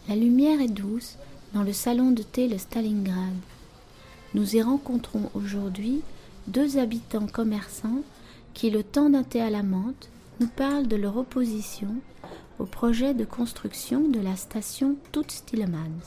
La lumière est douce dans le salon de thé le Stalingrad. Nous y rencontrons aujourd'hui 2 habitants commerçants qui, le temps d'un thé à la menthe, nous parlent de leur opposition au projet de construction de la station Toots-Thielemans.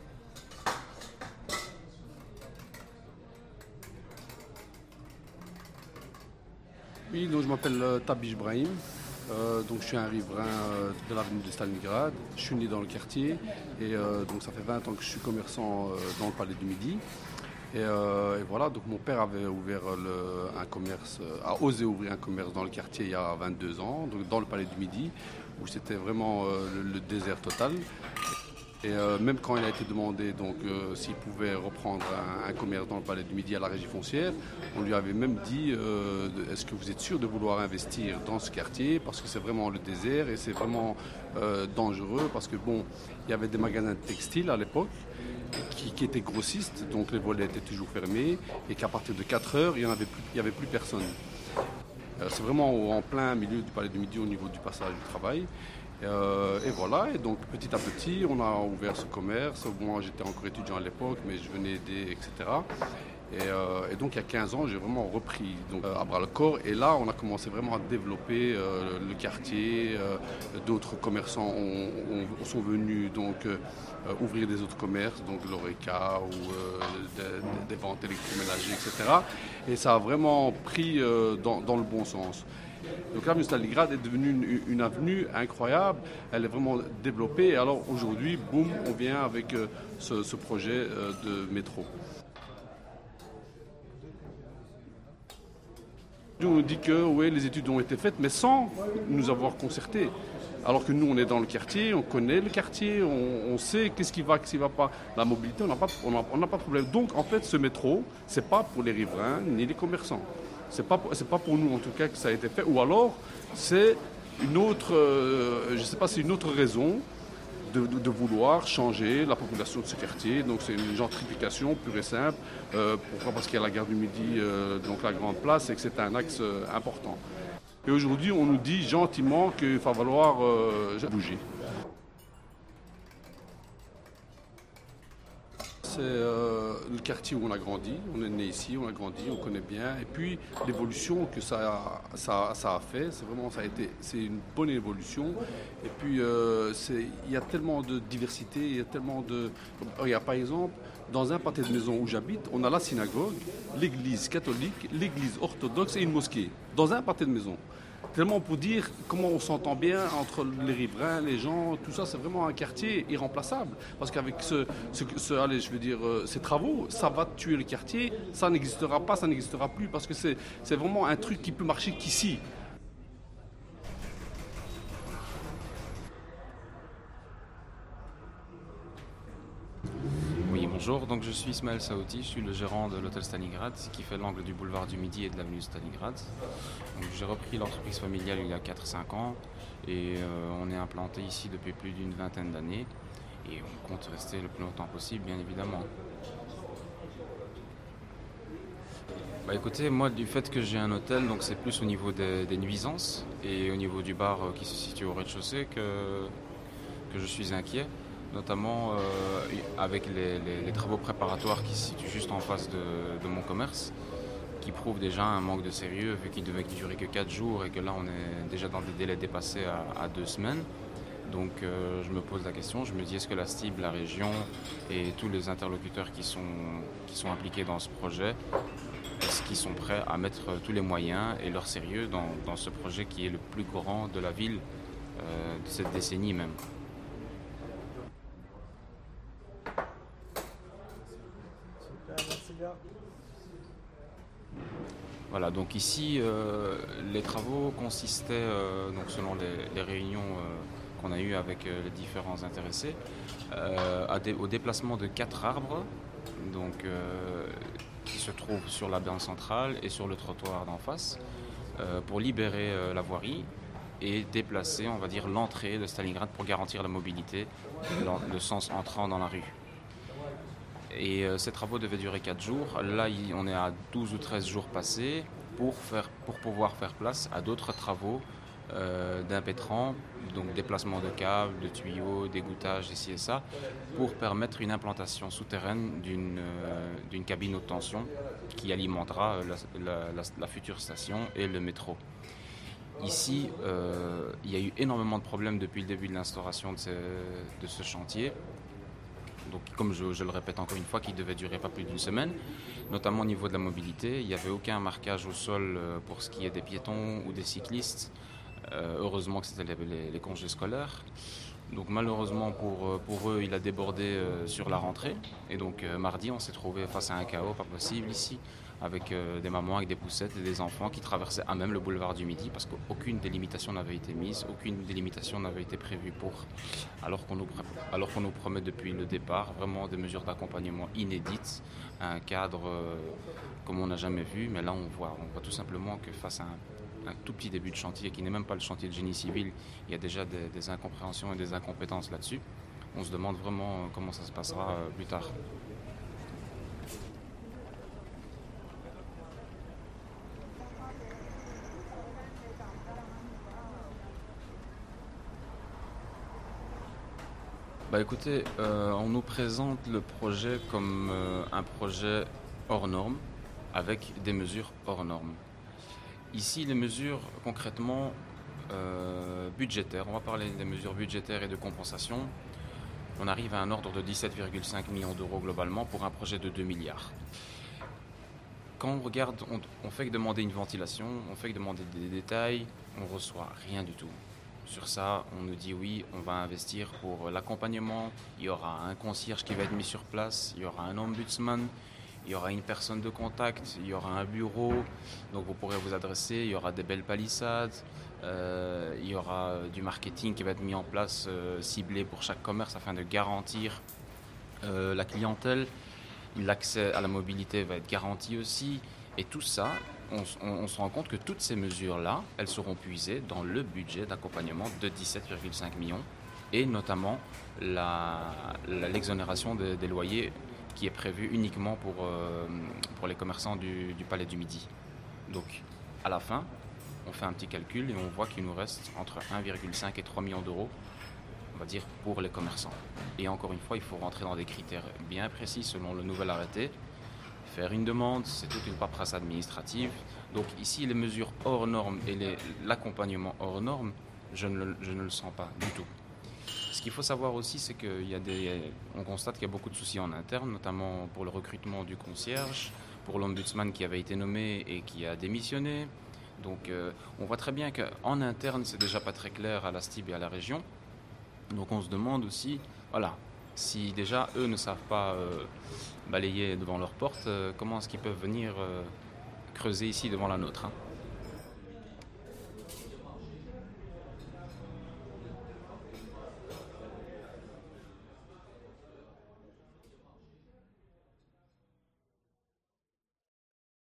Oui, donc je m'appelle Tabish Brahim. Donc je suis un riverain de l'avenue de Stalingrad. Je suis né dans le quartier et donc ça fait 20 ans que je suis commerçant dans le Palais du Midi. Et voilà, donc mon père avait ouvert un commerce, a osé ouvrir un commerce dans le quartier il y a 22 ans, donc dans le Palais du Midi, où c'était vraiment le désert total. Et même quand il a été demandé s'il pouvait reprendre un commerce dans le Palais du Midi à la Régie foncière, on lui avait même dit est-ce que vous êtes sûr de vouloir investir dans ce quartier parce que c'est vraiment le désert et c'est vraiment dangereux parce que bon, il y avait des magasins textiles à l'époque qui étaient grossistes, donc les volets étaient toujours fermés et qu'à partir de 4 heures, il n'y avait plus personne. C'est vraiment en plein milieu du Palais du Midi au niveau du passage du travail. Et voilà, et donc petit à petit, on a ouvert ce commerce. Moi, j'étais encore étudiant à l'époque, mais je venais aider, etc. Et donc, il y a 15 ans, j'ai vraiment repris à bras-le-corps. Et là, on a commencé vraiment à développer le quartier. D'autres commerçants sont venus ouvrir des autres commerces, donc l'Oreca ou des ventes électroménagères, etc. Et ça a vraiment pris dans le bon sens. Donc l'avenue Stalingrad est devenue une avenue incroyable, elle est vraiment développée et alors aujourd'hui, boum, on vient avec ce projet de métro. On nous dit que oui, les études ont été faites, mais sans nous avoir concertés. Alors que nous, on est dans le quartier, on connaît le quartier, on sait qu'est-ce qui va pas. La mobilité, on n'a pas de problème. Donc en fait, ce métro, c'est pas pour les riverains ni les commerçants. C'est pas pour nous en tout cas que ça a été fait. Ou alors c'est une autre, je sais pas, c'est une autre raison de vouloir changer la population de ce quartier. Donc c'est une gentrification pure et simple. Pourquoi ? Parce qu'il y a la gare du Midi, donc la grande place, et que c'est un axe important. Et aujourd'hui, on nous dit gentiment qu'il va falloir bouger. C'est le quartier où on a grandi, on est né ici, on a grandi, on connaît bien. Et puis l'évolution que ça a fait, c'est une bonne évolution. Et puis il y a tellement de diversité, il y a tellement de... Regarde, par exemple, dans un pâté de maison où j'habite, on a la synagogue, l'église catholique, l'église orthodoxe et une mosquée. Dans un pâté de maison. Tellement pour dire comment on s'entend bien entre les riverains, les gens, tout ça, c'est vraiment un quartier irremplaçable. Parce qu'avec ces travaux, ça va tuer le quartier, ça n'existera pas, ça n'existera plus, parce que c'est vraiment un truc qui peut marcher qu'ici. Oui, bonjour, donc je suis Ismaël Saouti, je suis le gérant de l'hôtel Stalingrad qui fait l'angle du boulevard du Midi et de l'avenue Stalingrad. Donc, j'ai repris l'entreprise familiale il y a 4-5 ans et on est implanté ici depuis plus d'une vingtaine d'années et on compte rester le plus longtemps possible, bien évidemment. Écoutez, moi du fait que j'ai un hôtel, donc c'est plus au niveau des nuisances et au niveau du bar qui se situe au rez-de-chaussée que je suis inquiet. Notamment avec les travaux préparatoires qui se situent juste en face de mon commerce, qui prouvent déjà un manque de sérieux vu qu'il devait durer que 4 jours et que là on est déjà dans des délais dépassés à 2 semaines. Donc je me pose la question, je me dis est-ce que la STIB, la région et tous les interlocuteurs qui sont impliqués dans ce projet, est-ce qu'ils sont prêts à mettre tous les moyens et leur sérieux dans ce projet qui est le plus grand de la ville de cette décennie même. Voilà, donc ici, les travaux consistaient, donc selon les réunions qu'on a eues avec les différents intéressés, au déplacement de 4 arbres donc, qui se trouvent sur la borne centrale et sur le trottoir d'en face, pour libérer la voirie et déplacer, on va dire, l'entrée de Stalingrad pour garantir la mobilité, le sens entrant dans la rue. Et ces travaux devaient durer 4 jours. Là, on est à 12 ou 13 jours passés pour pouvoir faire place à d'autres travaux d'impétrants donc déplacement de câbles, de tuyaux, d'égouttage, ici et ça, pour permettre une implantation souterraine d'une cabine haute tension qui alimentera la future station et le métro. Ici, il y a eu énormément de problèmes depuis le début de l'instauration de ce chantier. Donc, comme je le répète encore une fois, qui devait durer pas plus d'une semaine, notamment au niveau de la mobilité. Il n'y avait aucun marquage au sol pour ce qui est des piétons ou des cyclistes. Heureusement que c'était les congés scolaires. Donc malheureusement pour eux, il a débordé sur la rentrée. Et donc mardi, on s'est trouvé face à un chaos pas possible ici, avec des mamans avec des poussettes et des enfants qui traversaient à même le boulevard du Midi parce qu'aucune délimitation n'avait été mise, aucune délimitation n'avait été prévue alors qu'on nous promet depuis le départ vraiment des mesures d'accompagnement inédites, un cadre comme on n'a jamais vu. Mais là on voit tout simplement que face à un tout petit début de chantier qui n'est même pas le chantier de génie civil, il y a déjà des incompréhensions et des incompétences là-dessus. On se demande vraiment comment ça se passera plus tard. Écoutez, on nous présente le projet comme un projet hors norme, avec des mesures hors normes. Ici, les mesures concrètement budgétaires, on va parler des mesures budgétaires et de compensation. On arrive à un ordre de 17,5 millions d'euros globalement pour un projet de 2 milliards. Quand on regarde, on fait que demander une ventilation, on fait que demander des détails, on reçoit rien du tout. Sur ça, on nous dit oui, on va investir pour l'accompagnement, il y aura un concierge qui va être mis sur place, il y aura un ombudsman, il y aura une personne de contact, il y aura un bureau, donc vous pourrez vous adresser, il y aura des belles palissades, il y aura du marketing qui va être mis en place, ciblé pour chaque commerce afin de garantir la clientèle. L'accès à la mobilité va être garanti aussi, et tout ça, on se rend compte que toutes ces mesures-là, elles seront puisées dans le budget d'accompagnement de 17,5 millions, et notamment l'exonération des loyers qui est prévue uniquement pour les commerçants du Palais du Midi. Donc, à la fin, on fait un petit calcul et on voit qu'il nous reste entre 1,5 et 3 millions d'euros, on va dire, pour les commerçants. Et encore une fois, il faut rentrer dans des critères bien précis selon le nouvel arrêté. Faire une demande, c'est toute une paperasse administrative. Donc ici, les mesures hors normes et l'accompagnement hors normes, je ne le sens pas du tout. Ce qu'il faut savoir aussi, c'est qu'on constate qu'il y a beaucoup de soucis en interne, notamment pour le recrutement du concierge, pour l'ombudsman qui avait été nommé et qui a démissionné. Donc on voit très bien qu'en interne, c'est déjà pas très clair à la STIB et à la région. Donc on se demande aussi, si déjà eux ne savent pas balayer devant leur porte, comment est-ce qu'ils peuvent venir creuser ici devant la nôtre, hein.